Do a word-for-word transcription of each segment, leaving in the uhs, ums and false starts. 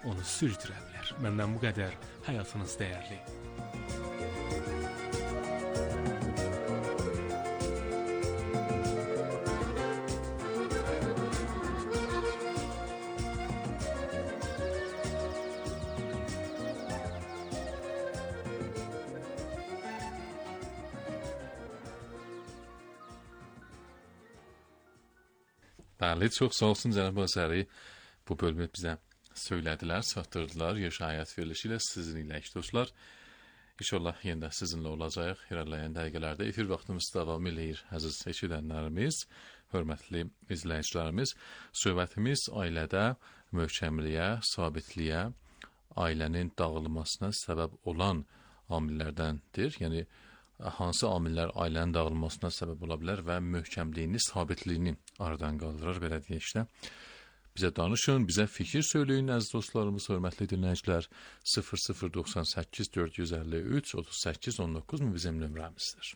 onu sürdürə bilər. Məndən bu qədər. Həyatınız dəyərli. Bəli, çox sağ olsun cənab Azəri. Bu bölümü bizə söylədilər, çatdırdılar. Yaşa həyat verilişi ilə sizin ilə dostlar. İnşallah yenə də sizinlə olacaq. İrəliləyən dəqiqələrdə efir vaxtımız davam eləyir. Əziz eşidənlərimiz, hörmətli izləyicilərimiz, söhbətimiz ailədə möhkəmliyə, sabitliyə, ailənin dağılmasına səbəb olan amillərdəndir. Yəni hansı amillər ailənin dağılmasına səbəb ola bilər və möhkəmliyini, sabitliyini aradan qaldırır, belə deyək də. Bizə danışın, bizə fikir söyləyin, əziz dostlarımız, hörmətli dinləyicilər. sıfır sıfır doxsan səkkiz dörd yüz əlli üç otuz səkkiz on doqquz mu bizim nömrəmizdir.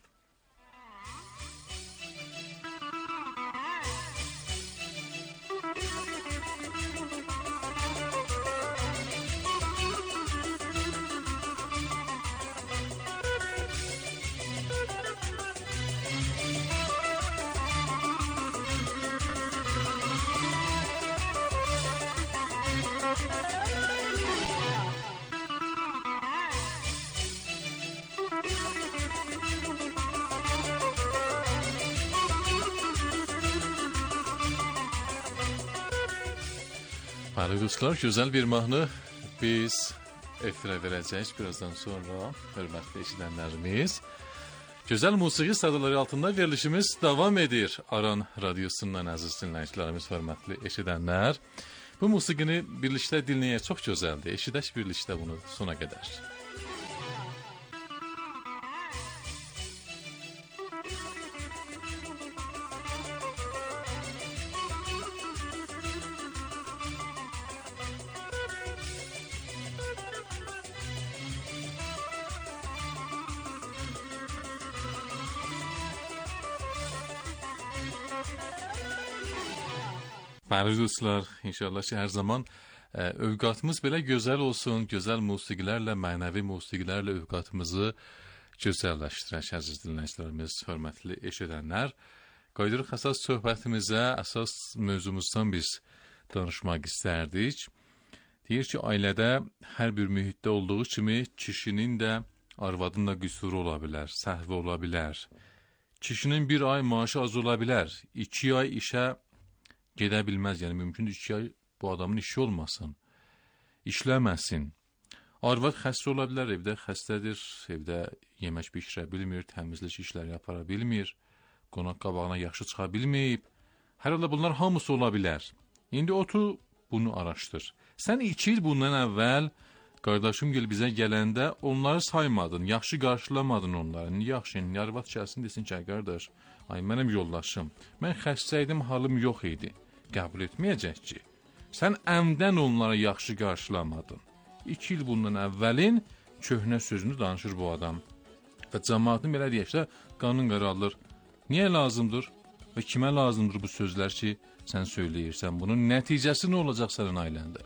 Bəli dostlar, gözəl bir mahnı biz efirə verəcəyik birazdan sonra, hörmətli eşidənlərimiz. Gözəl musiqi sədaları altında verilişimiz davam edir. Aran radiosundan əziz dinləyicilərimiz, hörmətli eşidənlər. Bu musiqini birlikdə dinləyək, çox gözəldir. Eşidək birlikdə bunu sona qədər. Bəli dostlar, inşallah ki, hər zaman ə, övqatımız belə gözəl olsun, gözəl musiqilərlə, mənəvi musiqilərlə övqatımızı gözəlləşdirək, əziz dinləyicilərimiz, hörmətli eşidənlər. Qayıdırıq əsas söhbətimizə, əsas mövzumuzdan biz danışmaq istərdik. Deyir ki, ailədə hər bir mühitdə olduğu kimi kişinin də, arvadın da qüsuru ola bilər, səhvi ola bilər. Kişinin bir ay maaşı az ola bilər, iki ay işə gedə bilməz, yəni mümkündür iki ay bu adamın işi olmasın, işləməsin. Arvad xəstə ola bilər, evdə xəstədir, evdə yemək bişirə bilmir, təmizlik işləri yapara bilmir, qonaq qabağına yaxşı çıxa bilməyib. Hər halda bunlar hamısı ola bilər. İndi otur, bunu araşdır. Sən iki il bundan əvvəl qardaşım gel bizə gələndə onları saymadın, yaxşı qarşılamadın onları. Niyə yaxşı, indi arvad gəlsin desin ki, qardaş, ay mənim yoldaşım, mən xəstəydim, halım yox idi. Qəbul etməyəcək ki, sən əmdən onları yaxşı qarşılamadın. İki il bundan əvvəlin köhnə sözünü danışır bu adam. Və cəmaatın belə deyək də qanun qaralır. Niyə lazımdır və kimə lazımdır bu sözlər ki, sən söyləyirsən? Bunun nəticəsi nə olacaq sənin ailəndə?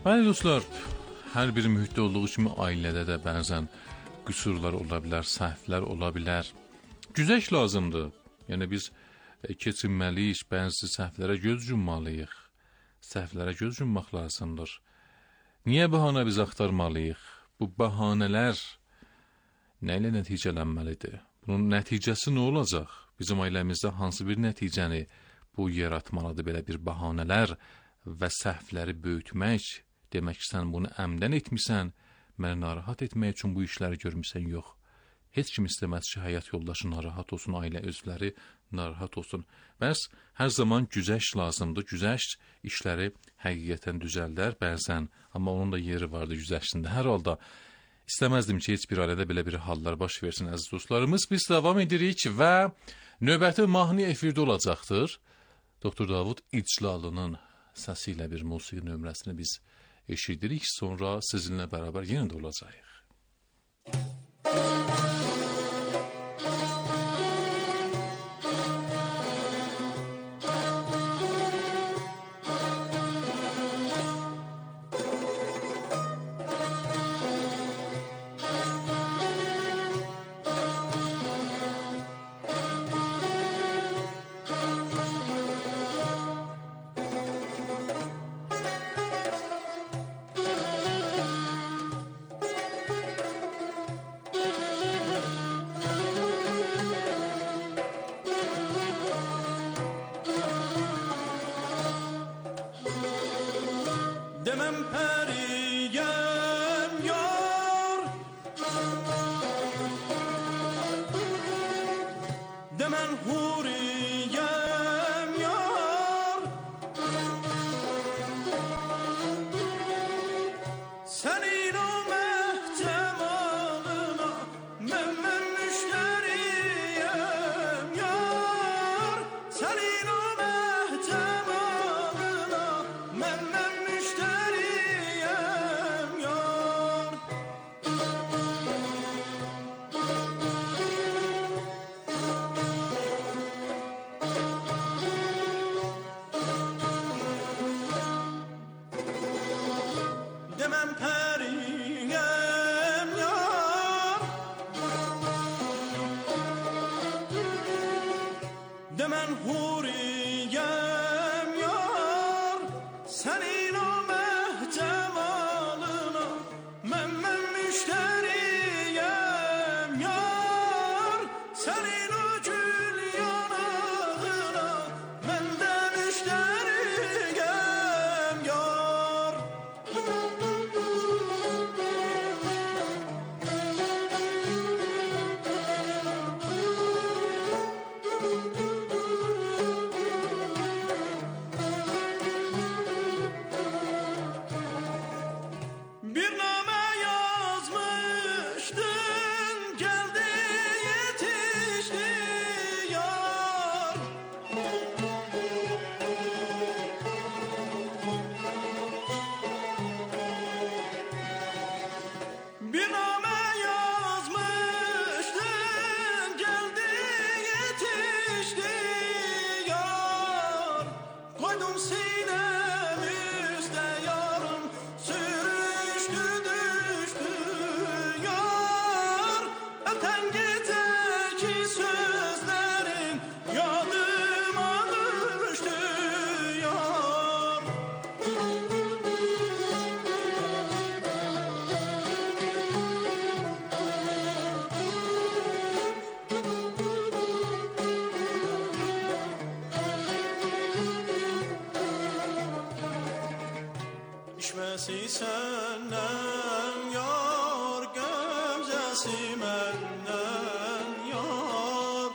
Bəli dostlar, hər bir mühitdə olduğu kimi ailədə də bəzən qüsurlar ola bilər, səhvlər ola bilər. Güzəş lazımdır. Yəni biz keçinməliyik, bəzi səhvlərə göz yummalıyıq. Səhvlərə göz yummaq lazımdır. Niyə bəhanə biz axtarmalıyıq? Bu bəhanələr nə ilə nəticələnməlidir? Bunun nəticəsi nə olacaq? Bizim ailəmizdə hansı bir nəticəni bu yaratmalıdır? Belə bir bəhanələr və səhvləri böyütmək, demək ki, sən bunu əmdən etmisən, məni narahat etmək üçün bu işləri görmüsən, yox. Heç kim istəməz ki, həyat yoldaşı narahat olsun, ailə özləri narahat olsun. Bəs hər zaman güzəş lazımdır. Güzəş işləri həqiqətən düzəldər bəzən, amma onun da yeri vardı güzəşsində. Hər halda istəməzdim ki, heç bir ailədə belə bir hallar baş versin, əziz dostlarımız. Biz davam edirik və növbəti mahnı efirdə olacaqdır. Doktor Davud İclalının səsi ilə bir musiqi nömrəsini biz eşidirik. Sonra sizinlə bərabər yenə də olacağıq. Demem periyem yar, demen huriyem yar, senin o mehtemalına men men müşteriyem yar, senin o mehtemalına men men demen huriyem yar, senin o mehtemalına men men müşteriyem yar, senin o gül yanağına men de müşteriyem yar. Bir name yazmıştın, geldi yetişti yar. Bir name yazmıştın, geldi yetişti yar. Koydum sinem üstte yarım, sürüştü düştü yar. Öten geceki sözlerin yadıma düştü yar. İşmesi senden yar, gömzesi menden yar.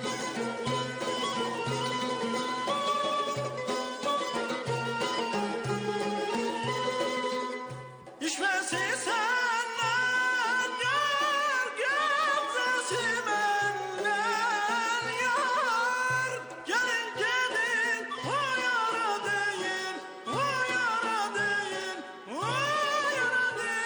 İşmesi senden yar, gömzesi menden yar. Gelin gelin o yara değil, o yara değil, o yara değil.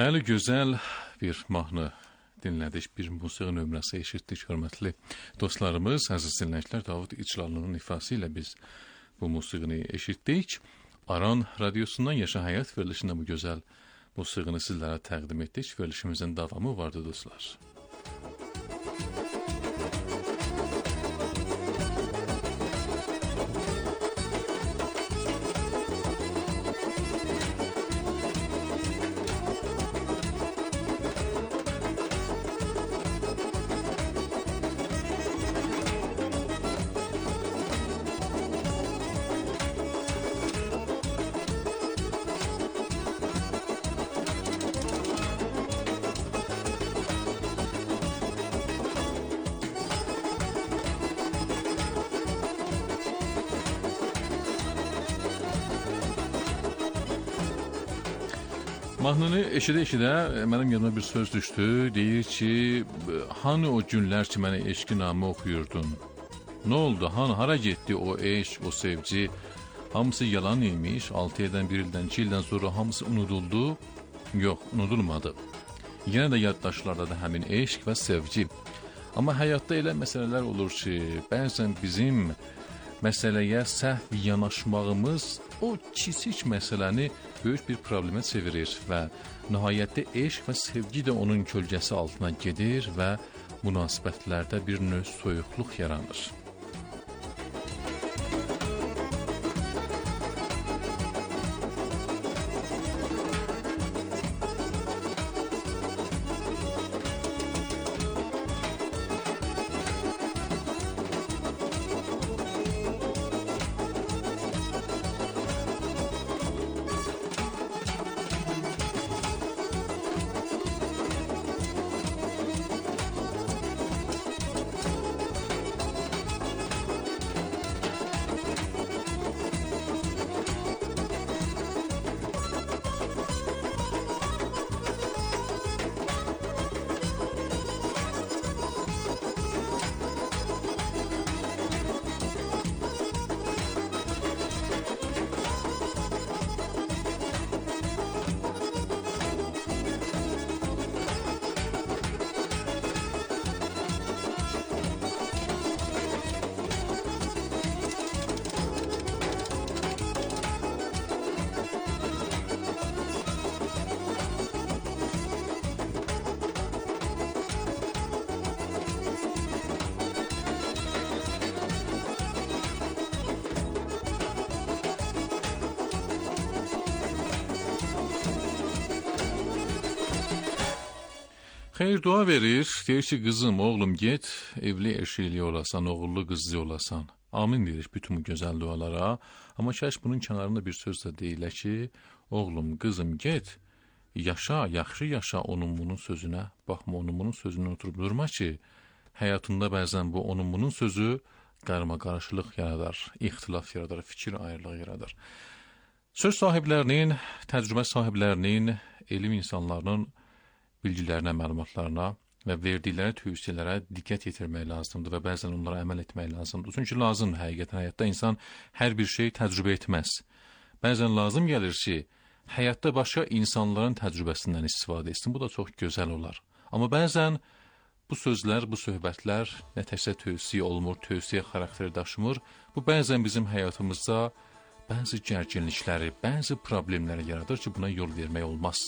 Bəli, gözəl bir mahnı dinlədik, bir musiqi nömrəsi eşitdik, hörmətli dostlarımız, əziz dinləyicilər, Davud İclalının ifası ilə biz bu musiqini eşitdik. Aran radyosundan Yaşa Həyat verilişində bu gözəl musiqini sizlərə təqdim etdik. Verilişimizin davamı vardı dostlar. Mahnını eşidə-eşidə mənim yanıma bir söz düşdü. Deyir ki, hani o günlər ki, mənə eşqi namı oxuyurdun? Nə oldu? Hani, hara getdi o eşq, o sevci? Hamısı yalan imiş. altı ildən, bir ildən, iki ildən sonra hamısı unuduldu. Yox, unudulmadı. Yenə də yaddaşlarda da həmin eşq və sevgi. Amma həyatda elə məsələlər olur ki, bəzən bizim məsələyə səhv yanaşmağımız o kiçik məsələni böyük bir problemə çevirir və nəhayətdə eşq və sevgi də onun kölgəsi altına gedir və münasibətlərdə bir növ soyuqluq yaranır. Xeyr, dua verir, deyir ki, qızım, oğlum get, evli eşikli olasan, oğullu qızlı olasan. Amin deyirik bütün bu gözəl dualara. Amma kəş bunun kənarında bir söz də deyilə ki, oğlum, qızım, get, yaşa, yaxşı yaşa onun bunun sözünə, baxma onun bunun sözünə oturub durma ki, həyatında bəzən bu onun bunun sözü qarma-qarışılıq yaradar, ixtilaf yaradar, fikir ayrılığı yaradar. Söz sahiblərinin, təcrübə sahiblərinin, elm insanlarının bilgilərinə, məlumatlarına və verdikləri tövsiyələrə diqqət yetirmək lazımdır və bəzən onlara əməl etmək lazımdır. Çünki lazım həqiqətən həyatda insan hər bir şey təcrübə etməz. Bəzən lazım gəlir ki, həyatda başqa insanların təcrübəsindən istifadə etsin. Bu da çox gözəl olar. Amma bəzən bu sözlər, bu söhbətlər nə təkcə tövsiyə olmur, tövsiyə xarakteri daşımır. Bu bəzən bizim həyatımızda bəzi gərginlikləri, bəzi problemləri yaradır ki, buna yol vermək olmaz.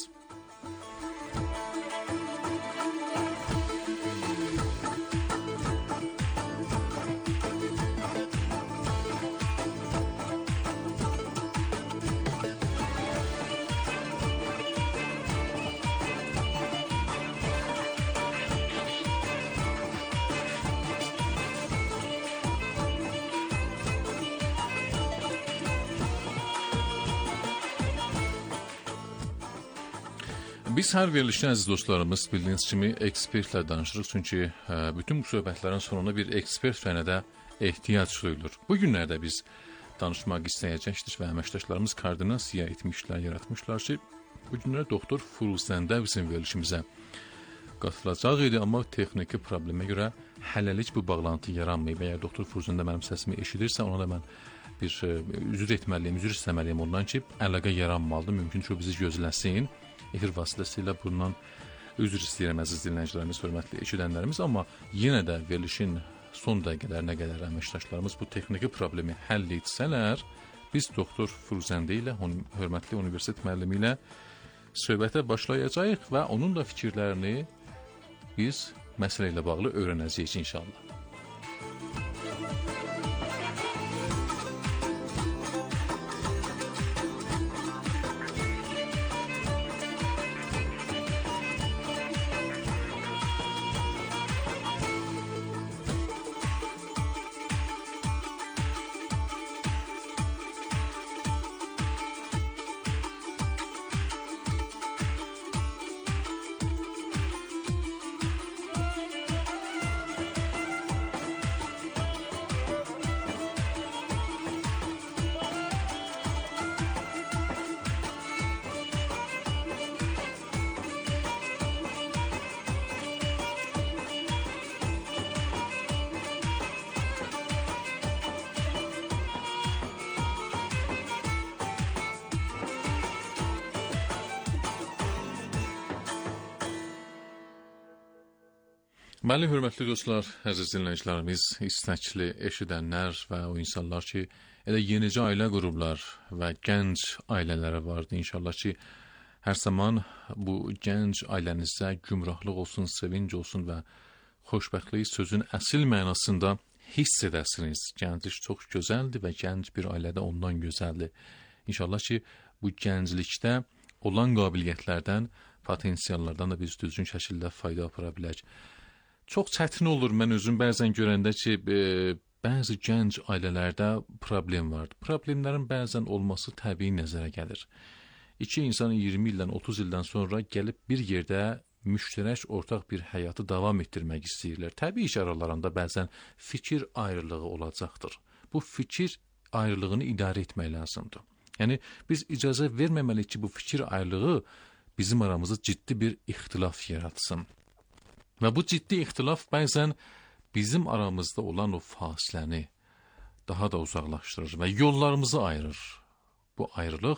Biz hər verilişdə, əziz dostlarımız, bildiyiniz kimi ekspertlə danışırıq. Çünki ə, bütün bu söhbətlərin sonunda bir ekspert fənə də ehtiyac duyulur. Bu günlərdə biz danışmaq istəyəcəkdik və əməkdaşlarımız koordinasiya etmişlər, yaratmışlar ki, bu günlərdə doktor Firuzəndə bizim verilişimizə qatılacaq idi, amma texniki problemə görə hələlik bu bağlantı yaranmayıb. Əgər doktor Firuzəndə mənim səsimi eşidirsə, ona da mən bir ə, üzr etməliyim, üzr istəməliyim ondan ki, əlaqə yaranmalıdır. Mümkün ki, o bizi gözləsin efir vasitəsilə bundan üzr istəyirəm əziz dinləyicilərimiz, hörmətli eşidənlərimiz, amma yenə də verilişin son dəqiqələrinə qədər əməkdaşlarımız bu texniki problemi həll etsələr, biz doktor Firuzəndə ilə, hörmətli universitet müəllimi ilə söhbətə başlayacağıq və onun da fikirlərini biz məsələ ilə bağlı öyrənəcəyik inşallah. Bəli, hörmətli dostlar, əziz dinləyicilərimiz, istəkli eşidənlər və o insanlar ki, elə yenicə ailə qurublar və gənc ailələri vardı. İnşallah ki, hər zaman bu gənc ailənizdə gümrahlıq olsun, sevinc olsun və xoşbəxtlik sözün əsl mənasında hiss edəsiniz. Gənclik çox gözəldir və gənc bir ailədə ondan gözəldir. İnşallah ki, bu gənclikdə olan qabiliyyətlərdən, potensiallardan da biz düzgün şəkildə fayda apara bilək. Çox çətin olur, mən özüm bəzən görəndə ki, e, bəzi gənc ailələrdə problem var. Problemlərin bəzən olması təbii nəzərə gəlir. İki insan iyirmi ildən, otuz ildən sonra gəlib bir yerdə müştərək ortaq bir həyatı davam etdirmək istəyirlər. Təbii ki, aralarında bəzən fikir ayrılığı olacaqdır. Bu fikir ayrılığını idarə etmək lazımdır. Yəni, biz icazə verməməliyik ki, bu fikir ayrılığı bizim aramızda ciddi bir ixtilaf yaratsın. Və bu ciddi ixtilaf bəzən bizim aramızda olan o fasiləni daha da uzaqlaşdırır və yollarımızı ayırır. Bu ayrılıq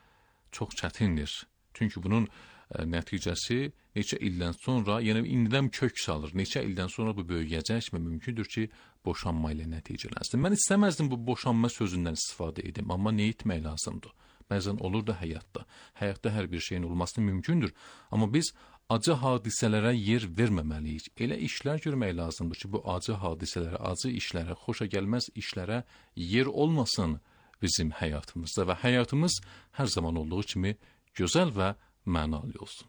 çox çətindir. Çünki bunun ə, nəticəsi neçə ildən sonra, yəni indidən kök salır. Neçə ildən sonra bu böyüyəcək və mümkündür ki, boşanma ilə nəticələnsin. Mən istəməzdim bu boşanma sözündən istifadə edim, amma nə etmək lazımdır? Bəzən olur da həyatda. Həyatda hər bir şeyin olması mümkündür, amma biz acı hadisələrə yer verməməliyik. Elə işlər görmək lazımdır ki, bu acı hadisələrə, acı işlərə, xoşa gəlməz işlərə yer olmasın bizim həyatımızda və həyatımız hər zaman olduğu kimi gözəl və mənalı olsun.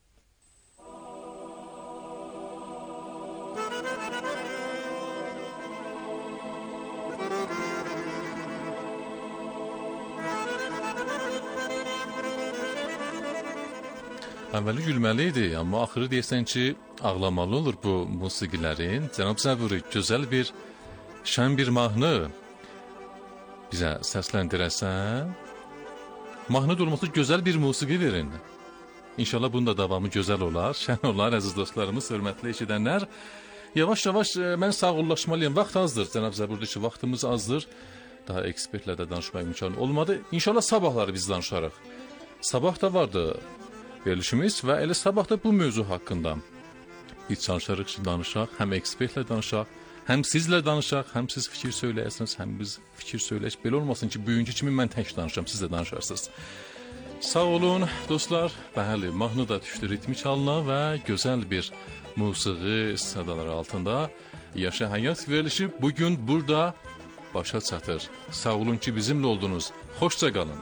Əvvəli gülməli idi, amma axırı deyəsən ki, ağlamalı olur bu musiqilərin. Cənab Zəburi, gözəl bir, şən bir mahnı bizə səsləndirəsən. Mahnı durması gözəl bir musiqi verin. İnşallah bunun da davamı gözəl olar, şən olar, əziz dostlarımız, hörmətli eşidənlər. Yavaş-yavaş mən sağollaşmalıyım, vaxt azdır, Cənab Zəburdur ki, vaxtımız azdır. Daha ekspertlə də danışmaq imkanı olmadı. İnşallah sabahları biz danışarıq. Sabah da vardı verilişimiz və elə sabah da bu mövzu haqqında biz çalışarıq ki, danışaq, həm ekspertlə danışaq, həm sizlə danışaq, həm siz fikir söyləyəsiniz, həm biz fikir söyləyək. Belə olmasın ki, bugünkü kimi mən tək danışam, siz də danışarsınız. Sağ olun, dostlar. Bəli, mahnı da düşdü ritmik halına və gözəl bir musiqi sədaları altında Yaşa Həyat verilişi bugün burada başa çatır. Sağ olun ki, bizimlə oldunuz. Xoşça qalın.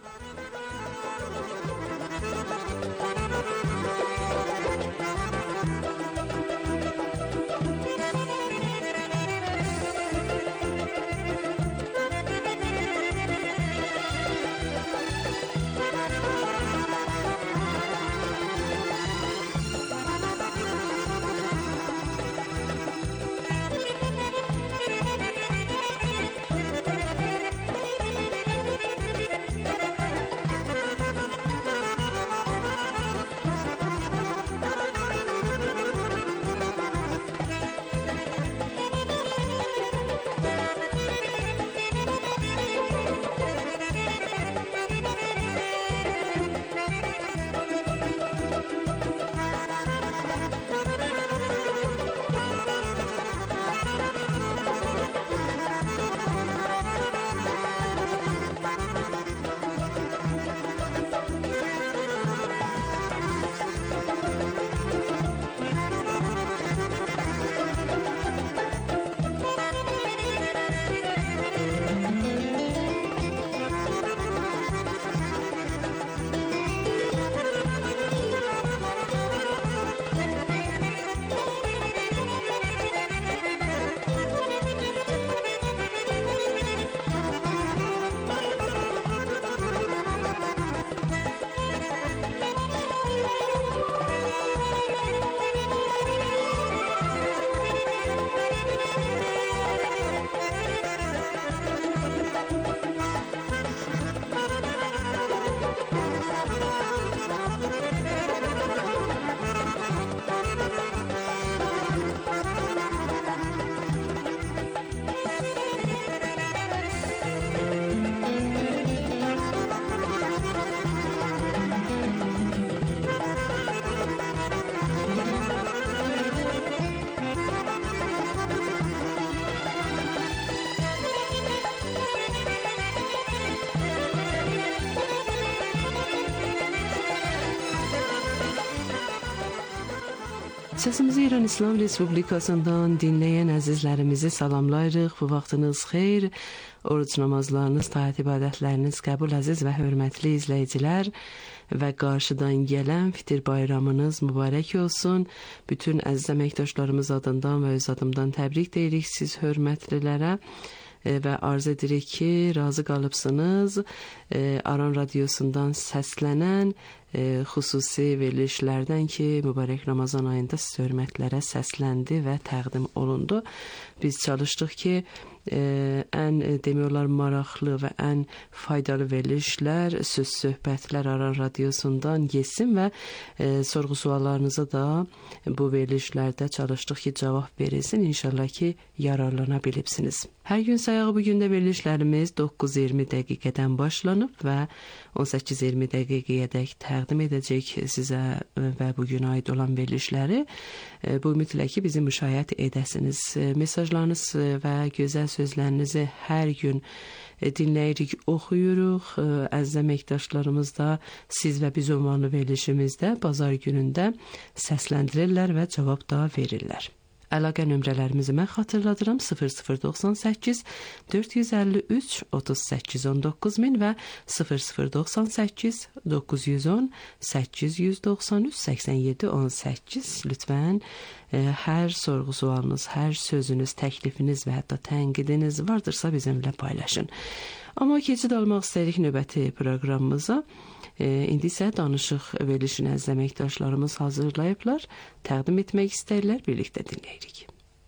Səsimizi İran İslam Respublikasından dinləyən əzizlərimizi salamlayırıq. Bu vaxtınız xeyir, oruc namazlarınız, taat ibadətləriniz qəbul əziz və hörmətli izləyicilər və qarşıdan gələn fitir bayramınız mübarək olsun. Bütün əziz əməkdaşlarımız adından və öz adımdan təbrik deyirik siz hörmətlilərə və arz edirik ki, razı qalıbsınız. Aran Radiosundan səslənən xüsusi verilişlərdən ki, mübarək Ramazan ayında siz hörmətlərə səsləndi və təqdim olundu. Biz çalışdıq ki, ən demək olar maraqlı və ən faydalı verilişlər, söz söhbətlər Aran Radiosundan getsin və sorğu suallarınıza da bu verilişlərdə çalışdıq ki, cavab verilsin. İnşallah ki, yararlana bilibsiniz. Hər gün sayağı bugün də verilişlərimiz doqquz iyirmi dəqiqədən başlanıb və on səkkiz iyirmi dəqiqəyədək təqdim edəcək sizə və bugün aid olan verilişləri. Bu mütləq ki, bizi müşahidə edəsiniz. Mesajlarınız və gözəl sözlərinizi hər gün dinləyirik, oxuyuruq. Əziz əməkdaşlarımız da siz və biz ünvanlı verilişimizdə bazar günündə səsləndirirlər və cavab da verirlər. Əlaqə nömrələrimizi mən xatırladıram: sıfır sıfır doxsan səkkiz dörd yüz əlli üç otuz səkkiz on doqquz min və sıfır sıfır doxsan səkkiz doqquz yüz on səkkiz yüz doxsan üç səksən yeddi on səkkiz. Lütfən e, hər sorğu sualınız, hər sözünüz, təklifiniz və hətta tənqidiniz vardırsa bizimlə paylaşın. Amma keçid almaq istəyirik növbəti proqramımıza. E, indi isə danışıq verilişini əziz əməkdaşlarımız hazırlayıblar, təqdim etmək istəyirlər, birlikdə dinləyirik.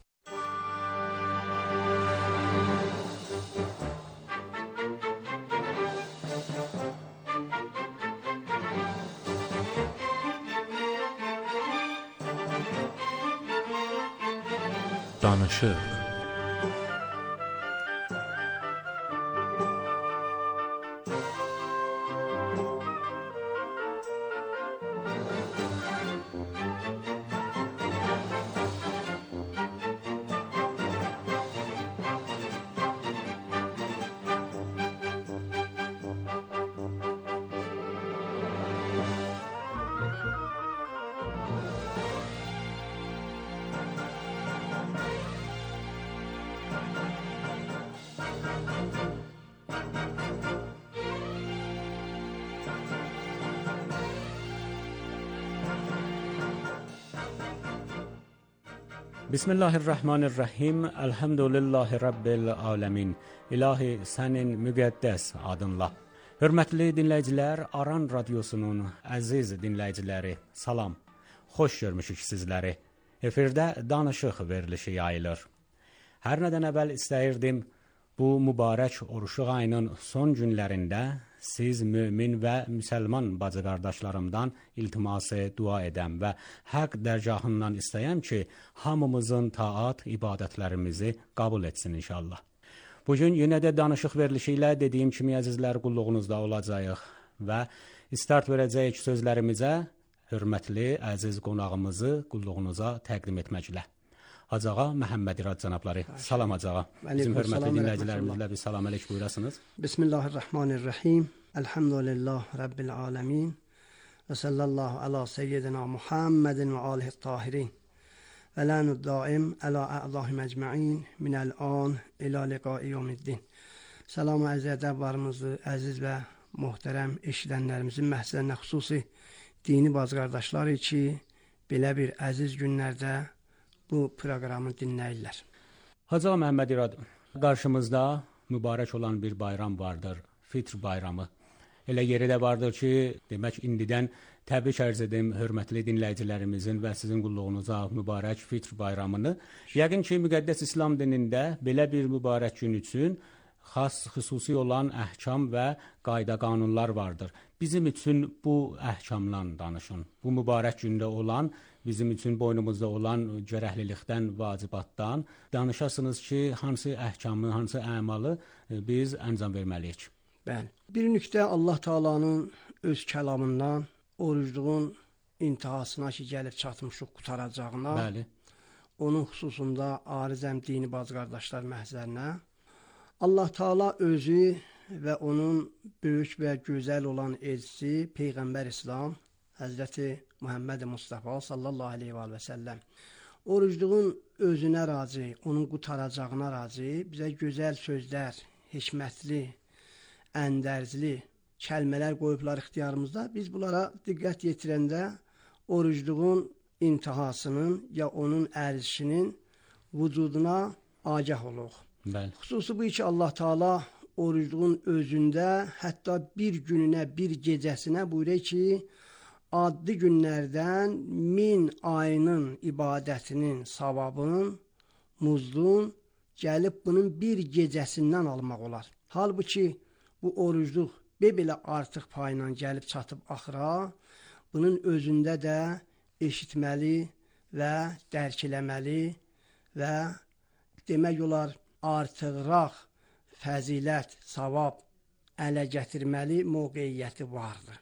Danışıq. Bismillahirrahmanirrahim. Elhamdülillahi Rabbil alemin. İlahi sənin müqəddəs adınla. Hörmətli dinləyicilər, Aran Radiosunun əziz dinləyiciləri, salam. Xoş görmüşük sizləri. Efirdə danışıq verilişi yayılır. Hər nədən əvvəl istəyirdim, bu mübarək oruçluq ayının son günlərində siz mümin və müsəlman bacı qardaşlarımdan iltiması dua edəm və haqq dərgahından istəyəm ki, hamımızın taat ibadətlərimizi qəbul etsin inşallah. Bugün yenə də danışıq verilişi ilə dediyim kimi əzizlər qulluğunuzda olacağıq və istart verəcəyik sözlərimizə hörmətli əziz qonağımızı qulluğunuza təqdim etməklə. Hacı Ağa Məhəmməd İrad cənabları, salam Hacı Ağa. Bizim hörmətli dinləyicilərimizlə bir salam əleyk buyurasınız. Bismillahirrahmanirrahim. Elhamdülillah Rabbil alemin. Və sallallahu ala seyyidina Muhammedin və alihi tahirin. Və lanud daim ala a'dahi mecma'in minəl an ila liqai yevmiddin. Salam əziz ədəblarımızı, əziz və muhterəm eşidənlərimizin məhsəlinə xüsusi dini bacı qardaşları ki, belə bir əziz günlərdə bu proqramı dinləyirlər. Hacı Ağa Məhəmməd İrad, qarşımızda mübarək olan bir bayram vardır, Fitr bayramı. Elə yeri də vardır ki, demək indidən təbrik ərz edim hörmətli dinləyicilərimizin və sizin qulluğunuza mübarək Fitr bayramını. Yəqin ki, müqəddəs İslam dinində belə bir mübarək gün üçün xas, xüsusi olan əhkam və qayda qanunlar vardır. Bizim üçün bu əhkamdan danışın. Bu mübarək gündə olan, bizim üçün boynumuzda olan gərəklilikdən, vacibatdan danışasınız ki, hansı əhkamı, hansı əmalı biz əncam verməliyik. Bəli. Bir nüqtə Allah Taala'nın öz kəlamından orucluğun intihasına ki, gəlib çatmışıq qutaracağına, bəli, onun xüsusunda arizəm dini bacı qardaşlar məhzərinə Allah Taala özü və onun böyük və gözəl olan elçisi Peyğəmbər İslam Həzrəti Muhammed Mustafa sallallahu aleyhi və səlləm. Orucluğun özünə razı, onun qutaracağına razı, bizə gözəl sözlər, hikmətli, əndərzli kəlmələr qoyublar ixtiyarımızda. Biz bunlara diqqət yetirəndə orucluğun intihasının ya onun ərzişinin vücuduna agah oluq. Bəli. Xüsusi bu ki, Allah Taala orucluğun özündə hətta bir gününə, bir gecəsinə buyurur ki, adlı günlərdən min ayının ibadətinin, savabının, muzluğun gəlib bunun bir gecəsindən almaq olar. Halbuki bu orucluq belə artıq payla gəlib çatıb axıra, bunun özündə də eşitməli və dərk eləməli və demək olar artıqraq fəzilət, savab ələ gətirməli mövqeyiyyəti vardır.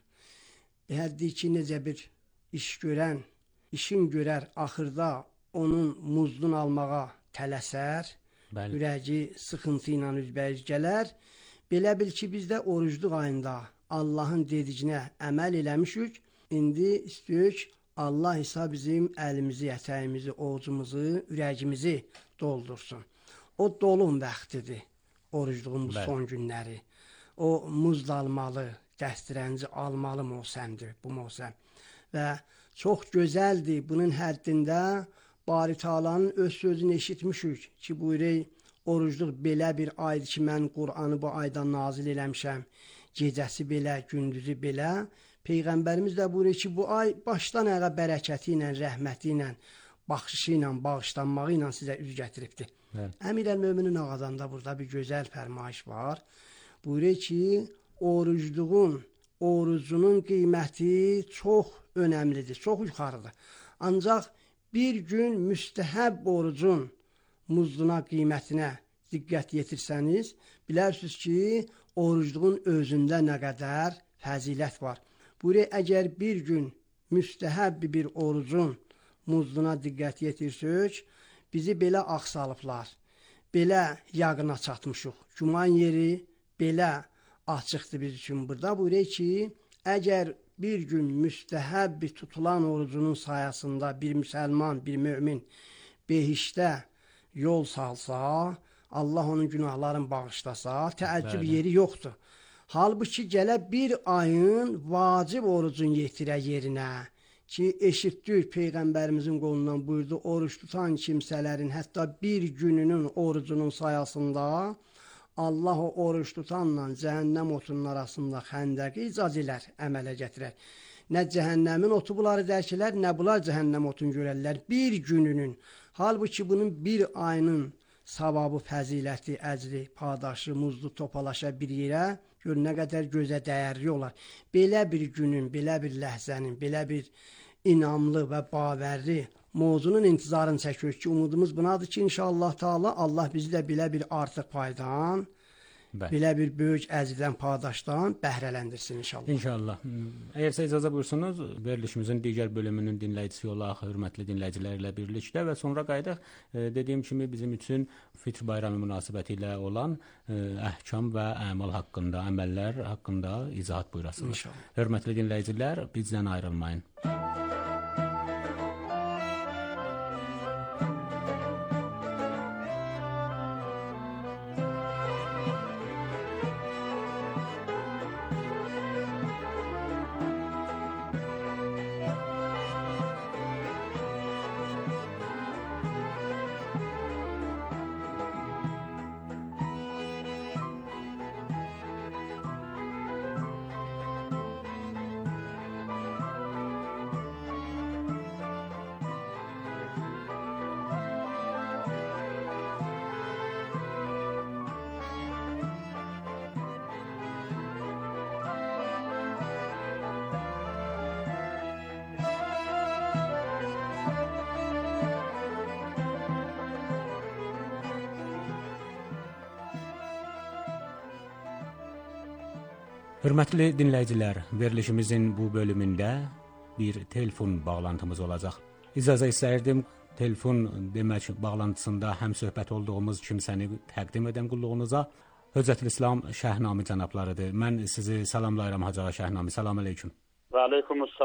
Həddi ki, necə bir iş görən, işin görər, axırda onun muzlun almağa tələsər, Bəli. ürəci sıxıntı ilə üzbəyiz gələr. Belə bil ki, biz də orucluq ayında Allahın dedicinə əməl eləmişik, indi istəyik Allah isə bizim əlimizi, ətəyimizi, ovucumuzu, ürəyimizi doldursun. O dolum vaxtidir, orucluğun bu son günləri. O muz almalı, dəstirənci almalı mövsəmdir bu mövsəm. Və çox gözəldir, bunun həddində Bari Taalanın öz sözünü eşitmişik ki, buyurur, orucluq belə bir aydır ki, mən Qur'anı bu aydan nazil eləmişəm, gecəsi belə, gündüzü belə. Peyğəmbərimiz də buyurur ki, bu ay başdan ayağa bərəkəti ilə, rəhməti ilə, baxışı ilə, bağışlanmağı ilə sizə üz gətiribdir. Əmir əl-Möminin ağadanda burada bir gözəl fərmayış var. Buyurur ki, orucluğun, orucunun qiyməti çox önəmlidir, çox yuxarıdır. Ancaq bir gün müstəhəb orucun muzluna, qiymətinə diqqət yetirsəniz, bilərsiniz ki, orucluğun özündə nə qədər fəzilət var. Buyurur, əgər bir gün müstəhəb bir orucun muzluna diqqət yetirsək, bizi belə axsalıblar, belə yağına çatmışıq. Güman yeri belə açıqdır biz üçün burada. Buyurur ki, əgər bir gün müstəhəb tutulan orucunun sayəsində bir müsəlman, bir mömin behişdə yol salsa, Allah onun günahlarını bağışlasa, təəccüb yeri yoxdur. Halbuki gələ bir ayın vacib orucun yetirə yerinə ki, eşitdik Peyğəmbərimizin qolundan buyurdu, oruç tutan kimsələrin hətta bir gününün orucunun sayəsində Allah o oruç tutanla cəhənnəm otunun arasında xəndəqi icaz elər, əmələ gətirər. Nə cəhənnəmin otu bunları dərkilər, nə bunlar cəhənnəm otunu görərlər bir gününün. Halbuki bunun bir ayının savabı, fəziləti, əcri, padaşı, muzlu topalaşa bir yerə gör nə qədər gözə dəyərli olar. Belə bir günün, belə bir ləhzənin, belə bir inamlı və bavərli mövzunun intizarını çəkirik ki, umudumuz bunadır ki, inşallah Taala Allah bizi də belə bir artıq paydan, Bəli. belə bir böyük əzizdən, padaşdan bəhrələndirsin inşallah. İnşallah. Əgər sizə icazə buyursunuz, verilişimizin digər bölümünün dinləyicisi olaq, hörmətli dinləyicilərlə birlikdə və sonra qayıdaq. E, dediyim kimi bizim üçün Fitr bayramı münasibəti ilə olan e, əhkam və əmal haqqında, əməllər haqqında izahat buyurasınız. İnşallah. Hörmətli dinləyicilər, bizdən ayrılmayın. Hörmətli dinləyicilər, verilişimizin bu bölümündə bir telefon bağlantımız olacaq. İcazə istəyirdim, telefon demək bağlantısında həm söhbət olduğumuz kimsəni təqdim edən qulluğunuza Hüccətül İslam Şəhnami cənablarıdır. Mən sizi salamlayıram Hacı Şəhnami. Salam aleyküm. Və aleykumussalam.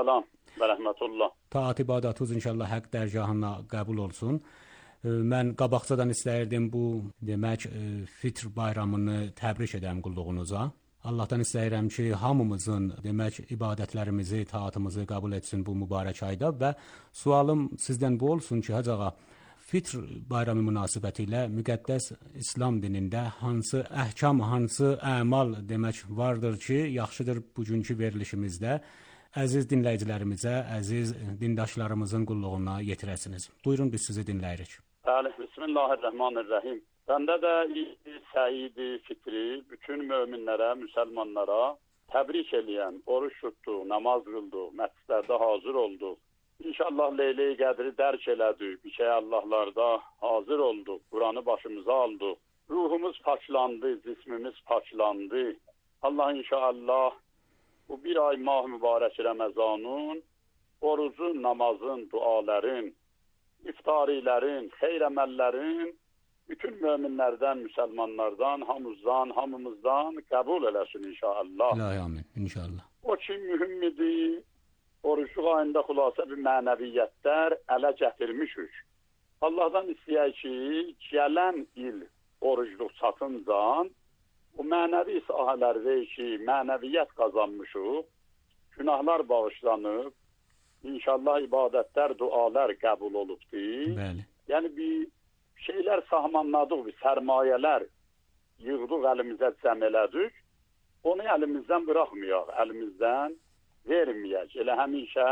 və rəhmətullah. Taat ibadətiniz inşallah haqq dərgahına qəbul olsun. Mən qabaqcadan istəyirdim bu demək Fitr bayramını təbrik edəm qulluğunuza. Allahdan istəyirəm ki, hamımızın demək ibadətlərimizi, taatımızı qəbul etsin bu mübarək ayda və sualım sizdən bu olsun ki, Hacı ağa, Fitr bayramı münasibətilə müqəddəs İslam dinində hansı əhkam, hansı əmal demək vardır ki, yaxşıdır bugünkü verilişimizdə əziz dinləyicilərimizə, əziz dindaşlarımızın qulluğuna yetirəsiniz. Buyurun, biz sizi dinləyirik. Bəli, Bismillahirrahmanirrahim. Bəndə də İdi, Səidi, Fitri bütün möminlərə, müsəlmanlara təbrik eləyən, oruç tutdu, namaz qıldı, məscidlərdə hazır oldu. İnşallah Leylə-i Qədri dərk elədik, bir şey Allahlarda hazır olduq, Quranı başımıza aldıq. Ruhumuz paçlandı, cismimiz paçlandı. Allah inşallah bu bir ay mah mübarək Ramazanın, orucun, namazın, duaların, iftarilərin, xeyr əməllərin bütün möminlərdən, müsəlmanlardan, hamımızdan, hamımızdan qəbul eləsin inşallah. İlahi amin, inşallah. O ki mühüm idi, oruçluq ayında xülasə bir mənəviyyətlər ələ gətirmişik. Allahdan istəyək ki, gələn il orucluq çatınca bu mənəvi sahələrdə ki, mənəviyyət qazanmışıq, günahlar bağışlanıb, inşallah ibadətlər, dualar qəbul olubdur. Bəli. Yəni bir şeylər sahmanladıq, bir sərmayələr yığdıq, əlimizə cəm elədik. Onu əlimizdən bıraxmayaq, əlimizdən verməyək. Elə həmişə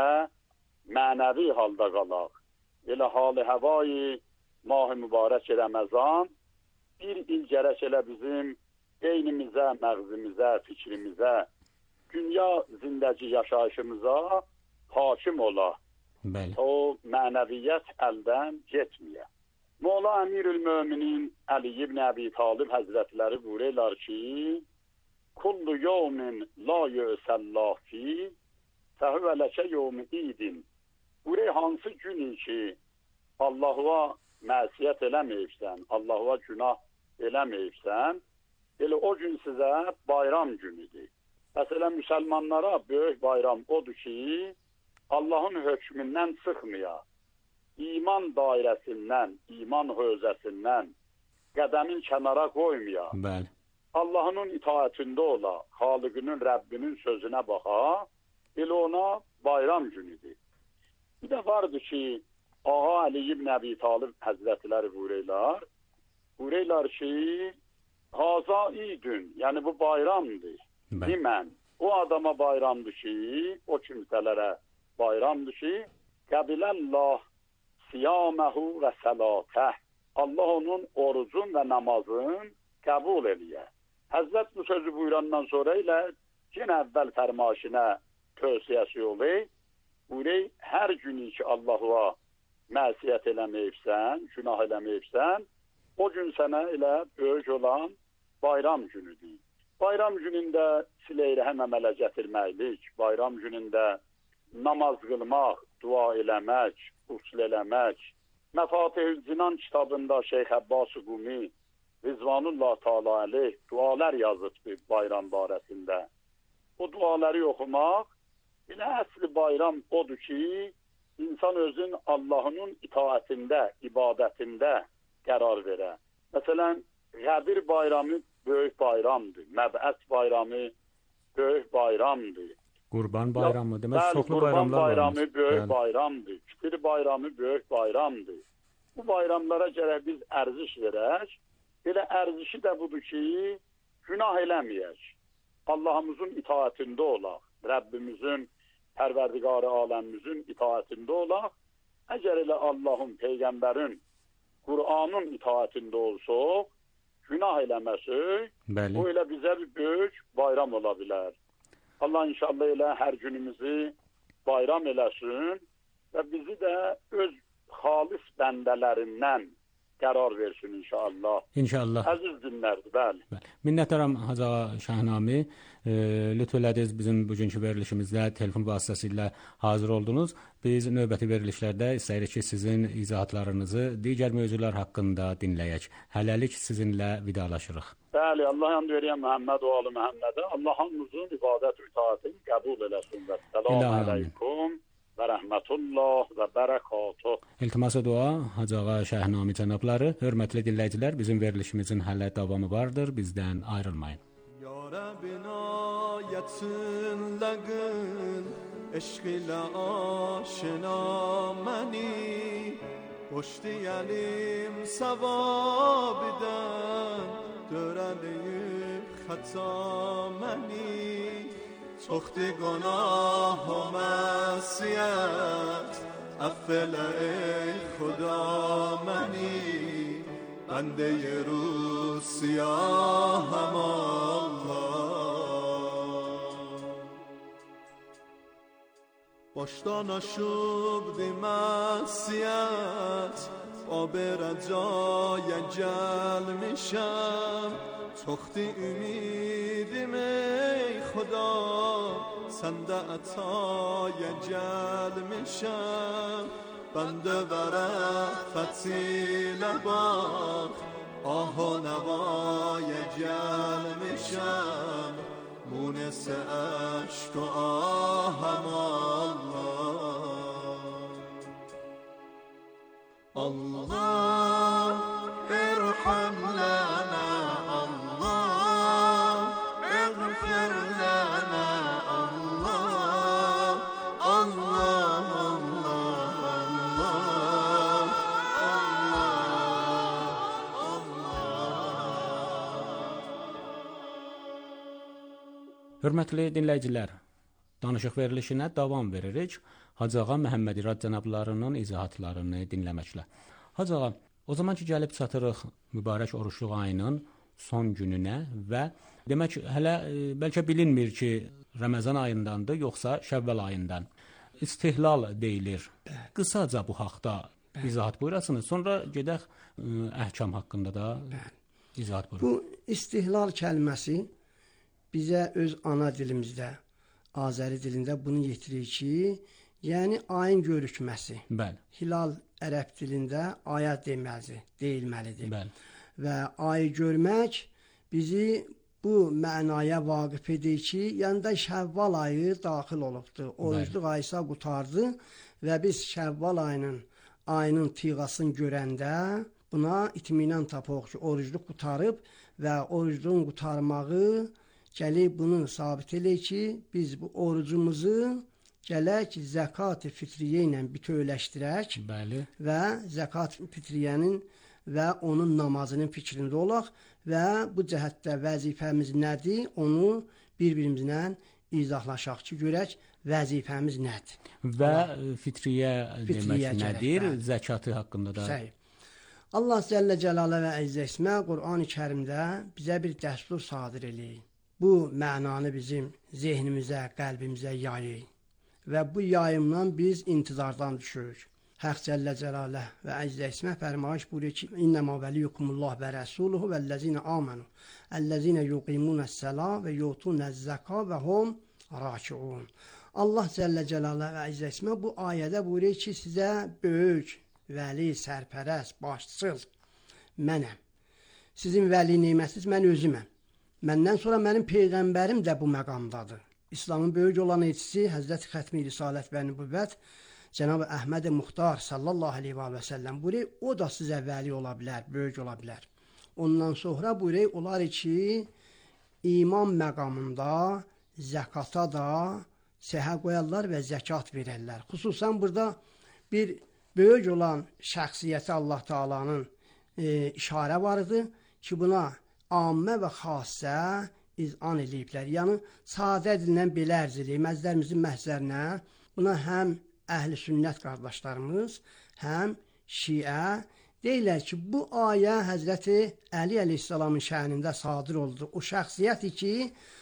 mənəvi halda qalaq. Elə hal-i həvayı mah-ı mübarək Ramazan bir il gərək elə bizim beynimizə, məğzimizə, fikrimizə, dünya zindəci yaşayışımıza hakim ola. Bəli. O mənəviyyət əldən getməyə. Mola Əmirül-Möminin Əli ibn Əbi Talib Həzrətləri buyururlar ki, kullu yevmin la yusəllafi fəhvə ləkə yevmi idin. Buyuruyor, hansı günü ki Allah'a məsiyyət eləməyibsən, Allah'a günah eləməyibsən, elə o gün sizə bayram günüdür. Məsələn, müsəlmanlara böyük bayram odur ki, Allahın hökmündən çıxmaya, iman dairəsindən, iman hövzəsindən qədəmin kənara qoymaya, Bəli. Allah'ın itaətində ola, Xaliqinin, Rəbbinin sözünə baxa, elə ona bayram günüdür. Bir də vardır ki, Ağa Əli ibn Əbi Talib Həzrətləri buyururlar, buyururlar ki, haza idün, yəni bu bayramdır. Dimən, o adama bayramdır ki, o kimsələrə bayramdır ki, qəbiləllah siyaməhu və səlatəh. Allah onun orucun və namazın qəbul eləyə. Həzrət bu sözü buyurandan sonra ilə yenə əvvəl fərmaşinə tövsiyəsi olur. Buyurur, hər günü ki Allah'a məsiyyət eləməyibsən, günah eləməyibsən, o gün sənə elə böyük olan bayram günüdür. Bayram günündə silə-rəhəm əmələ gətirməklik, bayram günündə namaz qılmaq, dua eləmək, usul eləmək. Məfatihül Cinan kitabında Şeyx Əbbas Qumi Rizvanullah Teala aleyh dualar yazıbdır bayram barəsində. O duaları oxumaq, elə əsli bayram odur ki, insan özün Allah'ın itaətində, ibadətində qərar verə. Məsələn, Qədir bayramı böyük bayramdır, Məbət bayramı böyük bayramdır. Qurban bayramı, demək Bəli, çoxlu Qurban bayramlar var. bayramı böyük Bəli. bayramdır, Fitr bayramı böyük bayramdır. Bu bayramlara gərək biz ərziş verək. Belə ərzişi də budur ki, günah eləməyək. Allah'ımızın itaətində olaq, Rəbbimizin, Pərverdigarı aləmimizin itaətində olaq. Əgər elə Allah'ın, Peyğəmbərin, Qur'anın itaətində olsaq, günah eləməsək, Bəli. bu elə bizə bir böyük bayram ola bilər. Allah inşallah elə hər günümüzü bayram eləsin və bizi də öz xalis bəndələrindən qərar versin inşallah. İnşallah. Əziz dinlərdir, bəli. Bəli. Minnətdaram Hacı ağa Şahnami. E, lütf elədiniz bizim bugünkü verilişimizdə telefon vasitəsilə hazır oldunuz. Biz növbəti verilişlərdə istəyirik ki, sizin izahatlarınızı digər mövzular haqqında dinləyək. Hələlik sizinlə vidalaşırıq. Bəli, Allah hamd verəyəm Məhəmməd və Ali Məhəmmədə. Allah hamımızın ibadət və itaatini qəbul eləsin və səlamu İlahi amin. aleykum və rəhmətullah və bərəkatuh. İltimas dua Hacı Ağa Şəhnami cənabları. Hörmətli dinləyicilər, bizim verilişimizin hələ davamı vardır. Bizdən ayrılmayın. Ya Rabbina yatsın lagın eşqilə aşina məni Poşti əlim savabidən dörəliyib xəta məni Çoxdi günah و معصیت افله ای خدا منی بنده روز سیاهم الله باشتا نشد معصیت آب رجای جل میشم تختی امیدیم ای خدا سنده عطای جل میشم بنده برفتی لباق آه و نوای جل میشم مونس عشق و آهم الله الله ارحم لنا الله اغفر لنا الله الله Hörmətli dinləyicilər, danışıq verilişinə davam veririk. Hacı Ağa Məhəmməd İrad cənablarının izahatlarını dinləməklə. Hacı Ağa, o zaman ki gəlib çatırıq mübarək oruçluq ayının son gününə və demək hələ e, bəlkə bilinmir ki Ramazan ayındandır yoxsa Şəvval ayından. İstihlal deyilir. Qısaca bu haqda izahat buyurasınız. Sonra gedək ə, əhkam haqqında da izahat buyurun. Bu istihlal kəlməsi bizə öz ana dilimizdə, Azəri dilində bunu yetirir ki, yəni ayın görükməsi. Bəli. Hilal ərəb dilində aya deməlidir, deyilməlidir. Bəli. Və ayı görmək bizi bu mənaya vaqif edir ki, yanında Şəvval ayı daxil olubdur. Orucluq ayı isə qutardı və biz Şəvval ayının ayının tiğasını görəndə buna itminan tapıq ki, orucluq qutarıb və orucluğun qutarmağı gəlib bunu sabit eləyir ki, biz bu orucumuzu gələk zəkat-ı fitriyyə ilə bütövləşdirək. Bəli. Və zəkat-ı fitriyyənin və onun namazının fikrində olaq və bu cəhətdə vəzifəmiz nədir, onu bir-birimizlə izahlaşaq ki, görək vəzifəmiz nədir. Və fitriyyə demək nədir? Hə. Zəkatı haqqında da. Səhi. Allah Cəllə Cəlalə və Əzzə İsmə Qur'an-ı Kərimdə bizə bir dəstur sadir eləyir. Bu mənanı bizim zehnimizə, qəlbimizə yayır və bu yayımdan biz intizardan düşürük. Haq Cəllə Cəlalə və Əzzə İsmə fərmayış buyurur ki, İnnəmə vəliyukumullah və rəsuluhu vəlləzinə amanu, əlləzinə yuqimunəs-səla və yutunəz-zəka və hum rakiun. Allah Cəllə Cəlalə və Əzzə İsmə bu ayədə buyurur ki, sizə böyük, vəli, sərpərəst, başçıl mənəm. Sizin vəli nemətsiz mən özüməm. Məndən sonra mənim peyğəmbərim də bu məqamdadır. İslamın böyük olan elçisi Həzrəti Xətmi Risalət və Nübüvvət Cənab-ı Əhməd Muxtar sallallahu aleyhi və səlləm buyuruyor, o da sizə vəli ola bilər, böyük ola bilər. Ondan sonra buyuruyor, olar ki, iman məqamında zəkata da səhə qoyarlar və zəkat verərlər. Xüsusən burada bir böyük olan şəxsiyyəti Allah Taalanın e, işarə vardı ki, buna ammə və xassə izan eləyiblər. Yəni, sadə dillə belə ərz eləyib, məzlərimizin məhzərinə buna həm əhl-i sünnət qardaşlarımız, həm şiə deyirlər ki, bu ayə Həzrəti Əli əleyhissalamın şəhnində sadir oldu. O şəxsiyyəti ki,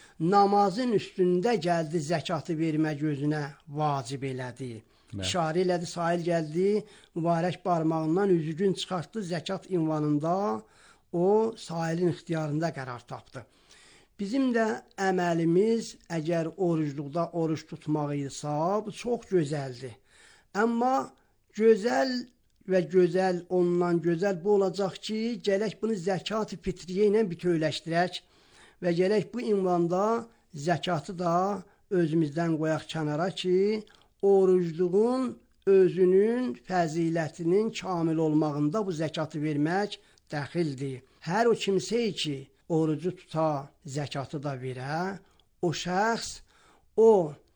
namazın üstündə gəldi, zəkatı vermək gözünə vacib elədi. İşarə elədi, sahil gəldi, mübarək barmağından üzügün çıxartdı, zəkat ünvanında o sahilin ixtiyarında qərar tapdı. Bizim də əməlimiz əgər orucluqda oruç tutmaq idisə, bu çox gözəldir. Amma gözəl və gözəl ondan gözəl bu olacaq ki, gələk bunu zəkat-ı fitriyyə ilə bütövləşdirək və gələk bu ünvanda zəkatı da özümüzdən qoyaq kənara ki, orucluğun özünün fəzilətinin kamil olmağında bu zəkatı vermək dəxildir. Hər o kimsə ki, orucu tuta, zəkatı da verə, o şəxs o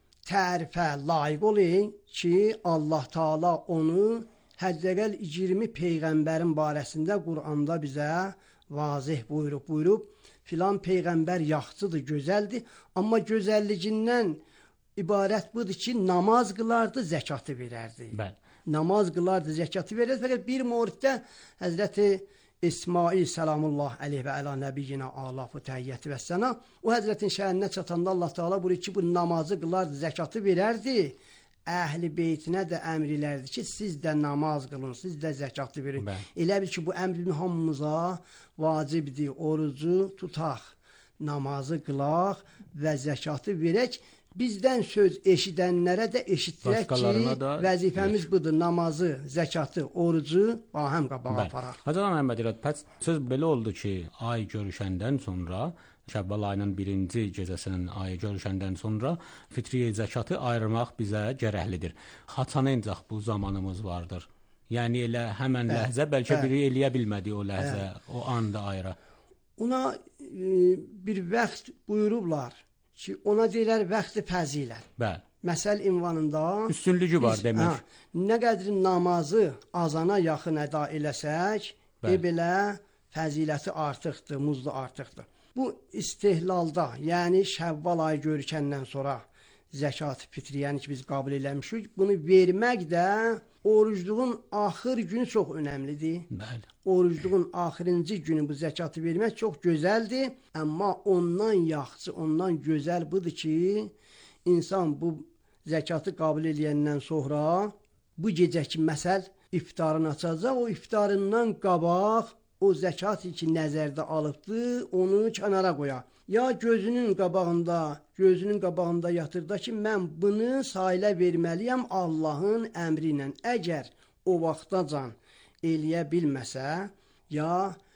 tərifə layiq olur ki, Allah Taala onu həddəqəl iyirmi peyğəmbərin barəsində Quranda bizə vazih buyurub, buyurub, filan peyğəmbər yaxşıdır, gözəldir, amma gözəlliyindən ibarət budur ki, namaz qılardı, zəkatı verərdi. Bəli. Namaz qılardı, zəkatı verərdi. Fəqət bir moriddə Həzrəti İsmail səlamullah əleyh və əla nəbiyyina alafı təhiyyəti və səna, o Həzrətin şəhərinə çatanda Allah Teala buyurur ki, bu namazı qılardı, zəkatı verərdi. Əhl-i beytinə də əmr ilərdi ki, siz də namaz qılın, siz də zəkatı verin. Bəli. Elə bil ki, bu əmr hamımıza vacibdir, orucu tutaq, namazı qılaq və zəkatı verək. Bizdən söz eşidənlərə də eşitdirək ki, vəzifəmiz budur, namazı, zəkatı, orucu bahəm qabağa aparaq. Hacı Məhəmməd İrad, pəs söz belə oldu ki, ay görüşəndən sonra, Şəvval ayının birinci gecəsinin ayı görüşəndən sonra fitriyə zəkatı ayırmaq bizə gərəklidir. Haçanıncaq bu zamanımız vardır. Yəni elə həmən hə, ləhzə, bəlkə hə, biri eləyə bilmədi o ləhzə, hə, o anda ayıra. Ona e, bir vaxt buyurublar ki, ona deyirlər vaxtı fəzilət. Bəli. Məsəl ünvanında üstünlüyü var demək. Hə, nə qədər namazı azana yaxın əda eləsək, e belə fəziləti artıqdır, muzlu artıqdır. Bu istihlalda, yəni Şəvval ayı görükəndən sonra zəkat fitriyəni ki, biz qəbul eləmişik, bunu vermək də orucluğun axır günü çox önəmlidir. Bəli. Orucluğun axırıncı günü bu zəkatı vermək çox gözəldir, amma ondan yaxşı, ondan gözəl budur ki, insan bu zəkatı qəbul eləyəndən sonra bu gecəki məsəl iftarını açacaq, o iftarından qabaq o zəkat ki, nəzərdə alıbdır, onu kənara qoyar. Ya gözünün qabağında, gözünün qabağında yatırda ki, mən bunu sahilə verməliyəm Allahın əmri ilə. Əgər o vaxtacan eləyə bilməsə, ya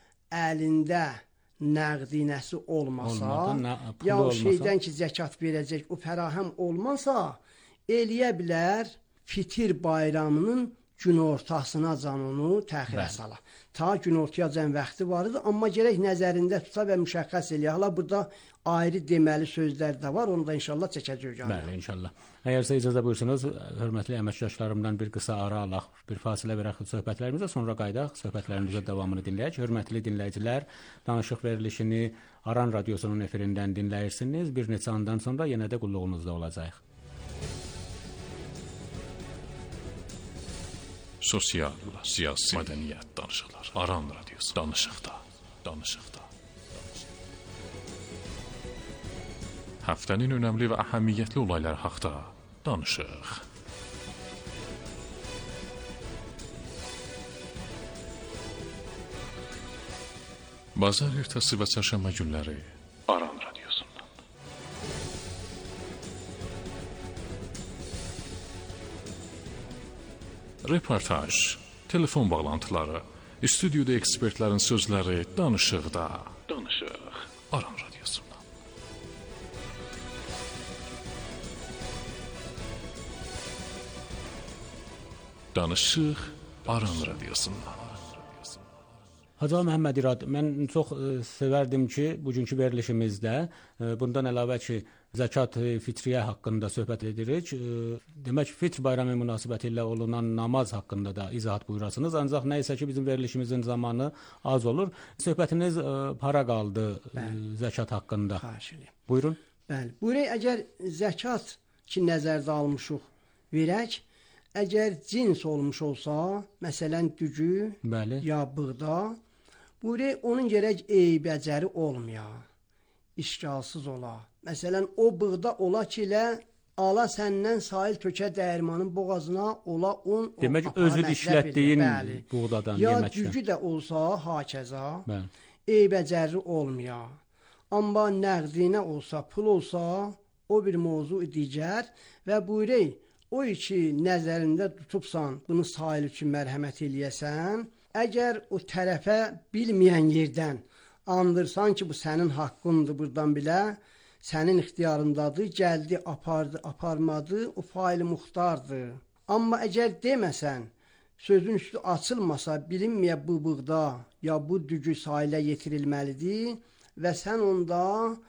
əlində nəqdinəsi olmasa, olmadan, ya o şeydən ki, zəkat verəcək, o fərahəm olmasa, eləyə bilər fitir bayramının günortasına can onu təxirə sala. Ta günortayacan vaxtı vardı, amma gərək nəzərində tuta və müşəxəs eləyək. Hala burada ayrı deməli sözlər də var, onu da inşallah çəkəcək. Bəli, inşallah. Əgərsə icazə buyursunuz, hörmətli əməkdaşlarımdan bir qısa ara alaq, bir fasilə verək söhbətlərimizə, sonra qaydaq, söhbətlərimizə davamını dinləyək. Hörmətli dinləyicilər, danışıq verilişini Aran Radiosunun efirindən dinləyirsiniz. Bir neçə andan sonra yenə də qulluğunuzda olacaq. Sosial, siyasi, mədəniyyət danışıqlar. Aran Radiosu. Danışıqda, danışıqda. Həftənin önəmli və əhəmiyyətli olaylar haqda danışıq. Bazar ertəsi və çərşənbə günləri Aran Radiosundan. Reportaj, telefon bağlantıları, stüdyoda ekspertlərin sözləri, danışıqda, danışıq, Aran Radiosundan. Danışıq, Aran Radiosundan. Hacı Məhəmməd İrad, mən çox e, sevərdim ki, bugünkü verilişimizdə e, bundan əlavə ki, zəkat fitriyə haqqında söhbət edirik. E, demək, fitr bayramı münasibəti ilə olunan namaz haqqında da izahat buyurasınız. Ancaq nə isə ki, bizim verilişimizin zamanı az olur. Söhbətiniz e, para qaldı e, zəkat haqqında. Xahiş Buyurun. Bəli. Buyurək, əgər zəkat ki, nəzərdə almışıq, verək, əgər cins olmuş olsa, məsələn, dügü, bəli, ya bığda, buyurək, onun gərək eybəcəri olmaya, işgalsız ola. Məsələn, o bığda ola ki, ilə ala səndən sahil kökə dəyirmanın boğazına ola un. Demək, özü işlətdiyin buğdadan, ya yeməkdən. Ya dügü də olsa, hakəza, eybəcəri olmaya. Amma nəqdinə olsa, pul olsa, o bir mövzu digər və buyurək, o ki, nəzərində tutubsan, bunu sahil üçün mərhəmət eləyəsən, əgər o tərəfə bilməyən yerdən andırsan ki, bu sənin haqqındır buradan bilə, sənin ixtiyarındadır, gəldi, apardı, aparmadı, o faili muxtardır. Amma əgər deməsən, sözün üstü açılmasa, bilinməyə bu buğda ya bu dügü sahilə yetirilməlidir və sən onda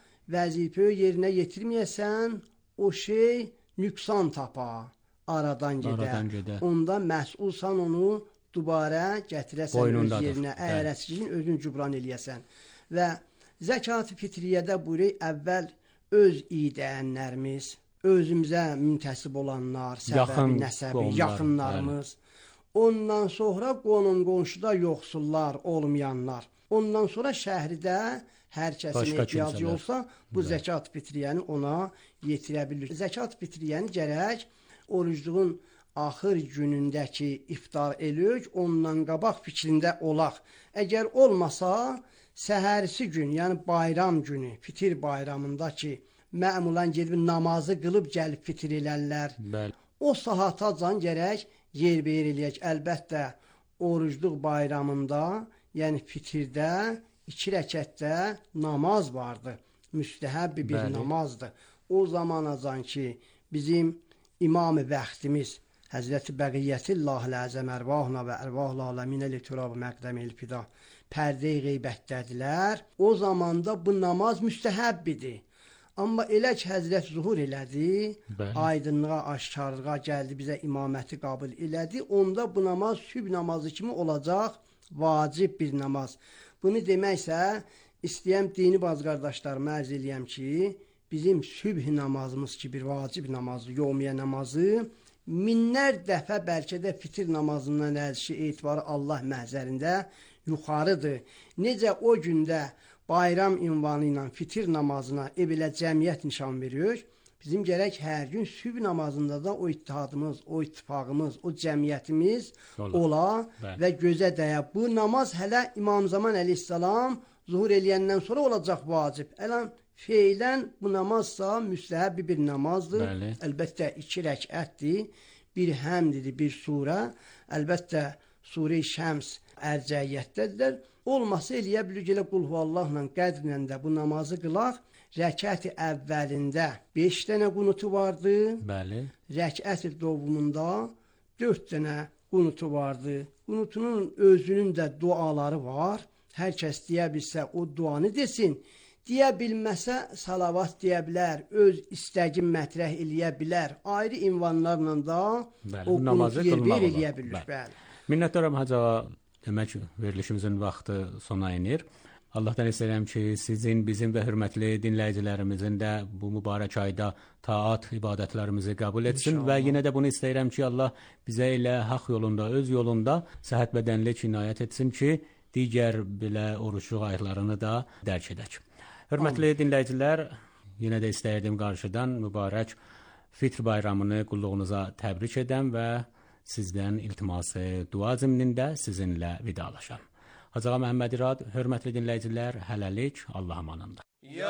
vəzifə yerinə yetirməyəsən, o şey nüqsan tapa, aradan gedər. Onda məsulsan onu dubara gətirəsən öz yerinə, əgər əskiyin özün cübran eləyəsən. Və zəkat-ı fitriyyədə buyuruq, əvvəl öz idəyənlərimiz, özümüzə müntəsib olanlar, səbəbi, nəsəbi, yaxınlarımız, ondan sonra qonum qonşuda yoxsullar, olmayanlar, ondan sonra şəhridə hər kəsin ehtiyacı olsa, bu zəkat fitriyyəni ona yetirə bilir. Zəkat fitriyyəni gərək orucluğun axır günündəki iftar elük, ondan qabaq fikrində olaq. Əgər olmasa, səhərisi gün, yəni bayram günü, fitir bayramındakı məmulən gedib namazı qılıb gəlib fitir elərlər. Bəli. O saatacan gərək yer beyir eləyək. Əlbəttə, orucluq bayramında, yəni fitirdə, iki rəkətdə namaz vardır. Müstəhəb bir Bəli. namazdır. O zamanacan ki, bizim imam-ı bəxtimiz, Həzrəti Bəqiyyətillah-ı Əzəm ərvahına və ərvah-ı aləminə li-turab məqdəm el-fida pərdə-i qeybətdədilər. O zamanda bu namaz müstəhəbbidir. Amma elə ki, Həzrət zuhur elədi, Bəli. aydınlığa, aşkarlığa gəldi, bizə imaməti qabul elədi, onda bu namaz sübh namazı kimi olacaq, vacib bir namaz. Bunu deməksə, istəyəm dini baz qardaşlarıma ərz eləyəm ki, bizim sübh namazımız ki, bir vacib namazı, yevmiyə namazı, minlər dəfə bəlkə də fitir namazından əlçi etibarı Allah məhzərində yuxarıdır. Necə o gündə bayram ünvanı ilə fitir namazına evilə cəmiyyət nişan veriyor, bizim gərək hər gün sübh namazında da o ittihadımız, o ittifaqımız, o cəmiyyətimiz ola, ola və gözə dəyə. Bu namaz hələ İmam Zaman əleyhissalam zuhur eləyəndən sonra olacaq vacib. Ələn, feylən bu namazsa müstəhəb bir namazdır. Bəli. Əlbəttə iki rəkətdir, bir həmdidir, bir surə. Əlbəttə surə-i Şəms ərcəiyyətdədirlər. Olmasa eləyə bilir, gələ qulhuvallahla, qədrlə də bu namazı qılaq. Rəkəti əvvəlində beş dənə qunutu vardı. Bəli. Rəkəti doğumunda dörd dənə qunutu vardı. Qunutunun özünün də duaları var. Hər kəs deyə bilsə o duanı desin. Deyə bilməsə salavat deyə bilər, öz istəgin mətrəh eləyə bilər. Ayrı ünvanlarla da Bəli, o qunutu yer-bir eləyə bilir. Bəli. Minnətdaram Hacı ağa. Demək, verilişimizin vaxtı sona inir. Allahdan istəyirəm ki, sizin, bizim və hörmətli dinləyicilərimizin də bu mübarək ayda taat ibadətlərimizi qəbul etsin İnşallah. Və yenə də bunu istəyirəm ki, Allah bizə elə haqq yolunda, öz yolunda səhət bədənli inayət etsin ki, digər belə oruçluq aylarını da dərk edək. Hörmətli Amin. Dinləyicilər, yenə də istəyirdim qarşıdan mübarək Fitr bayramını qulluğunuza təbrik edəm və sizdən iltiması dua zimnində sizinlə vidalaşam. Hacı ağa Məhəmməd İrad, hörmətli dinləyicilər, hələlik Allah amanında. Ya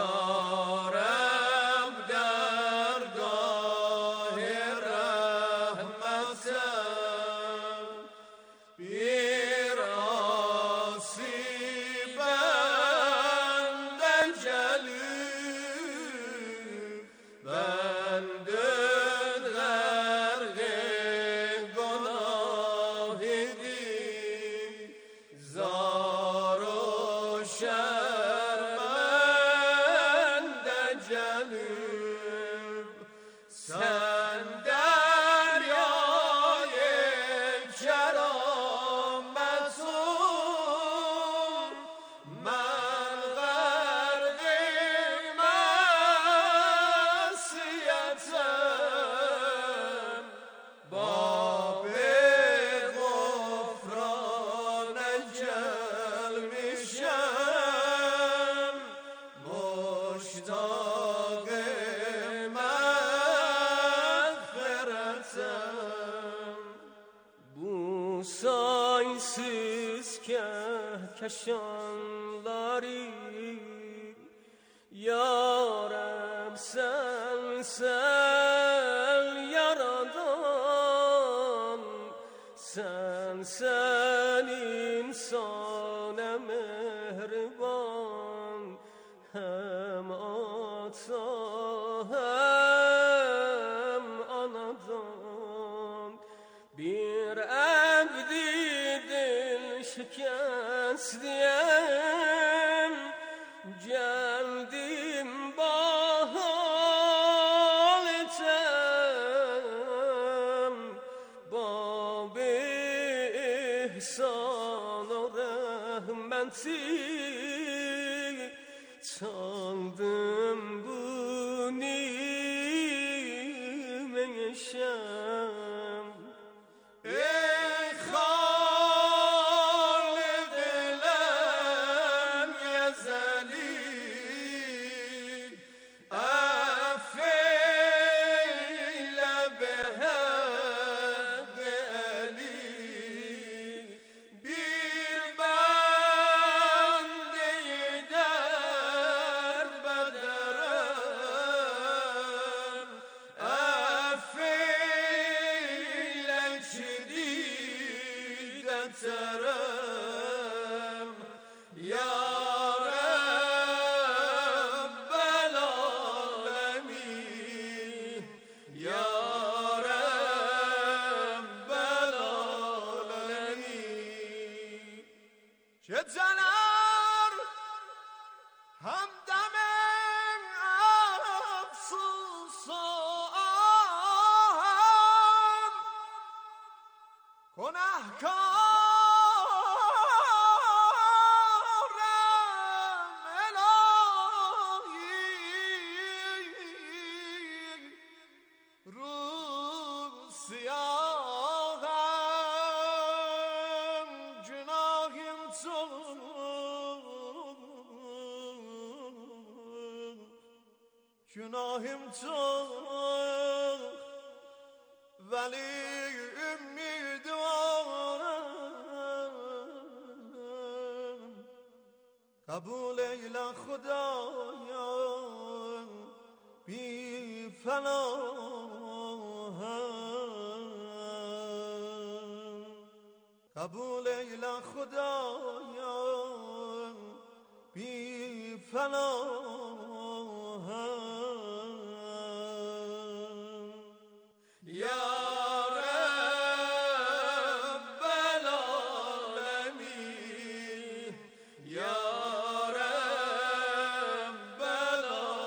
Rəbb dərgah-ı rəhmətə bir asibəndən gəlib bəndün qərqi qonaq idi zar o şərməndə gəlib sən dəryayı kəraməsun mən qərqi məsiyətəm Bab-ı qofrana gəlmişəm muştaq-ı məğfirətəm Bu saysız kəhkəşanları Yarəm sən, sən yaradan Sən, sən insana mehriban Həm ata məstiyəm, gəldim bahal etəm, bab ihsan o rəhməti çaldım bu nimeşəm. Ey Halid elem yazeli, affeyle behad eli, bir bandeyi derbederem, affeyle şiddet terem, ya Rabbel alemin, ya Rabbel alemin. Geceler hamdemem afsusum, günahkarım ilahi, ruh siyahım, günahım çok, günahım çok, veli ümmidvarım, kabul eyle Khudaya bi fenahım, kabul eyle Khudaya bi fenahım, ya Rabbel alemin, ya Rabbel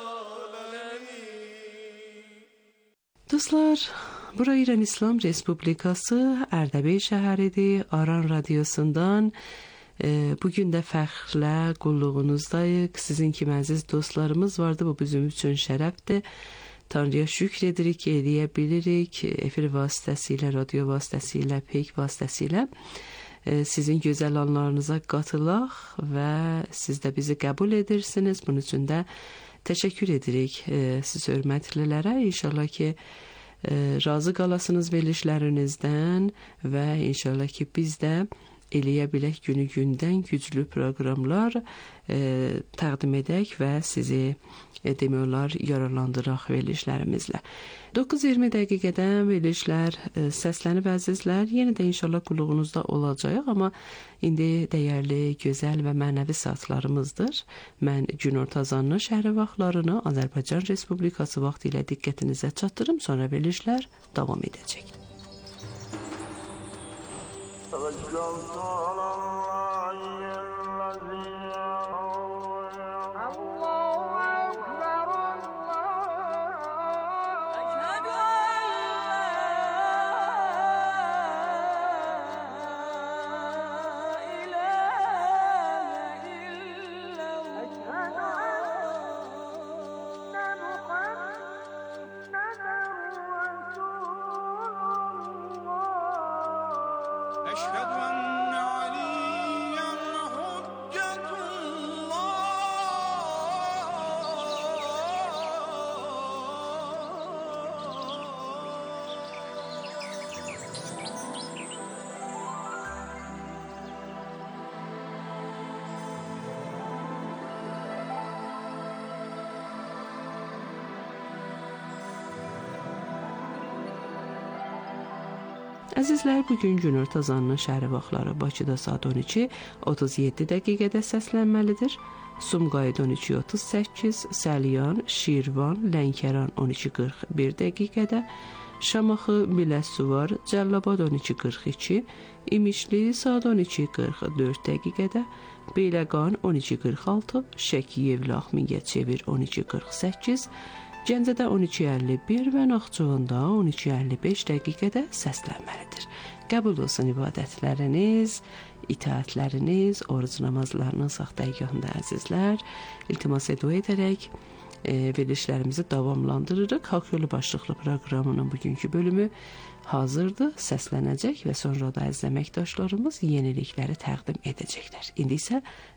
alemin. Dostlar, bura İran İslam Respublikası Ərdəbil şəhəridir. Aran radiosundan e, bugün də fəxrlə qulluğunuzdayıq. Sizin kimi əziz dostlarımız vardı. Bu bizim üçün şərəfdir. Tanrıya şükr edirik ki, eləyə bilirik. Efir vasitəsilə, radio vasitəsilə, peyk vasitəsilə e, sizin gözəl anlarınıza qatılaq və siz də bizi qəbul edirsiniz. Bunun üçün də təşəkkür edirik e, siz hörmətlilərə. İnşallah ki, e, razı qalasınız verilişlərinizdən və inşallah ki, biz də eləyə bilək günü gündən güclü proqramlar e, təqdim edək və sizi e, demək olar yararlandıraq verilişlərimizlə. doqquz iyirmi dəqiqədən verilişlər e, səslənib əzizlər. Yenə də inşallah qulluğunuzda olacaq, amma indi dəyərli, gözəl və mənəvi saatlarımızdır. Mən günorta azanlı şəhəri vaxtlarını Azərbaycan Respublikası vaxtı ilə diqqətinizə çatdırım, sonra verilişlər davam edəcək. توكلت على الله الذي الله أكبر الله أشهد أن لا إله إلا الله أشهد أن محمدا رسول الله أشهد أن عليا حجة Əzizlər, bugün günorta azanının şəhəri vaxtları Bakıda saat on iki otuz yeddi dəqiqədə səslənməlidir. Sumqayıt on iki otuz səkkiz, Səlyan, Şirvan, Lənkəran on iki qırx bir dəqiqədə, Şamaxı, Biləsuvar, Cəllabad on iki qırx iki, İmişli saat on iki qırx dörd dəqiqədə, Beyləqan on iki qırx altı, Şəki Yevlax Mingəçevir on iki qırx səkkiz, Gəncədə on iki əlli bir və Naxçıvanda on iki əlli beş dəqiqədə səslənməlidir. Qəbul olsun ibadətləriniz, itaətləriniz, oruc namazlarınız vaxt dəqiqəsində əzizlər. İltimas edu edərək e, verilişlərimizi davamlandırırıq. Haqq Yolu başlıqlı proqramının bugünkü bölümü hazırdır, səslənəcək və sonra da əziz əməkdaşlarımız yenilikləri təqdim edəcəklər. İndi isə